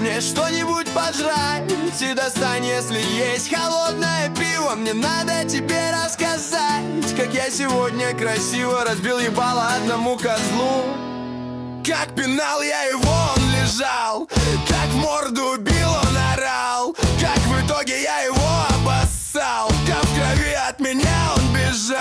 мне что-нибудь пожрать и достань, если есть холодное пиво. Мне надо тебе рассказать, как я сегодня красиво разбил ебало одному козлу. Как пинал я его, он лежал, как в морду бил, он орал, как в итоге я его обоссал, как в крови от меня он бежал.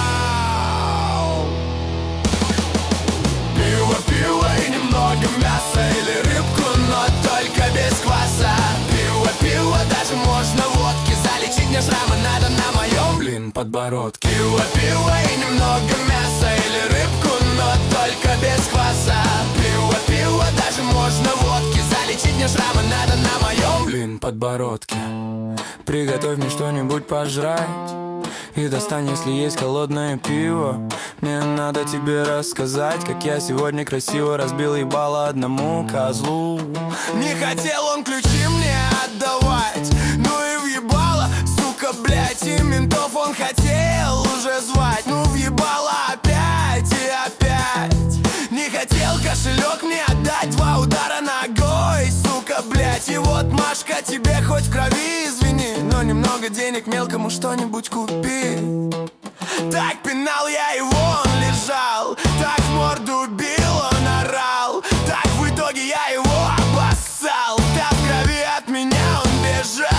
Пиво, пиво и немного мяса, или рыбку, но только без кваса. Пиво, пиво, даже можно водки залечить, мне шрамы надо на моем, блин, подбородке. Пиво, пиво и немного мяса, или рыбку, но только без кваса. Пиво, пиво, даже можно водки залечить, мне шрамы надо на моем, блин, подбородке. Приготовь мне что-нибудь пожрать и достань, если есть холодное пиво. Мне надо тебе рассказать, как я сегодня красиво разбил ебало одному козлу. Не хотел он ключи мне отдавать, ну и въебало, сука, блять. И ментов он хотел уже звать, ну въебало опять и опять. Не хотел кошелек мне отдать, 2 удара ногой, сука, блять. И вот, Машка, тебе хоть в крови извини, но немного денег мелкому что-нибудь купи. Так пинал я его, он лежал, так в морду бил, он орал, так в итоге я его обоссал, так в крови от меня он бежал.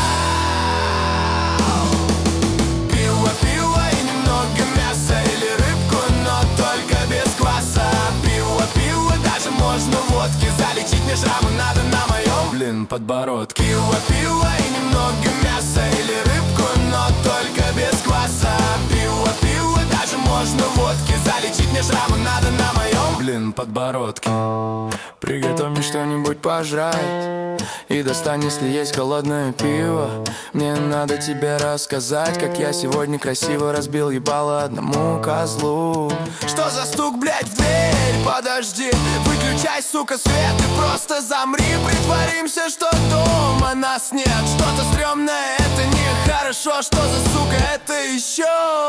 Пиво, пиво и немного мяса, или рыбку, но только без кваса. Пиво, пиво, даже можно водки залечить, мне шрамы надо на моем, блин, подбородке. Пиво, пиво и немного мяса, или рыбку, но только без кваса. Пиво, пиво, даже можно водки залечить, мне шрамы надо на моем, блин, подбородке. Приготовь мне что-нибудь пожрать и достань, если есть холодное пиво. Мне надо тебе рассказать, как я сегодня красиво разбил ебало одному козлу. Что за стук, блять, в дверь? Подожди, выключай, сука, свет и просто замри. Притворимся, что дома нас нет. Что-то стрёмное, это нехорошо. Что за сука, это еще?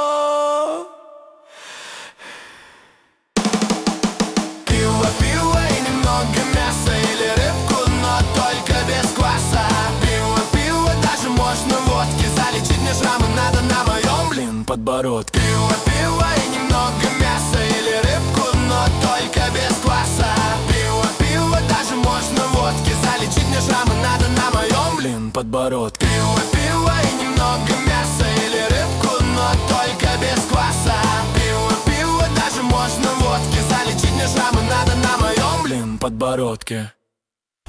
Пиво, пиво и немного мяса, или рыбку, но только без кваса. Пиво, пиво, даже можно водки залечить, мне шрамы надо на моем, блин, подбородке. Пиво, пиво и немного мяса, или рыбку, но только без кваса. Пиво, пиво, даже можно водки залечить, мне шрамы надо на моем, блин, подбородке. Пиво, пиво и немного мяса, или рыбку, но только без кваса. Пиво, пиво, даже можно водки залечить, мне шрамы надо на моем, блин, подбородке.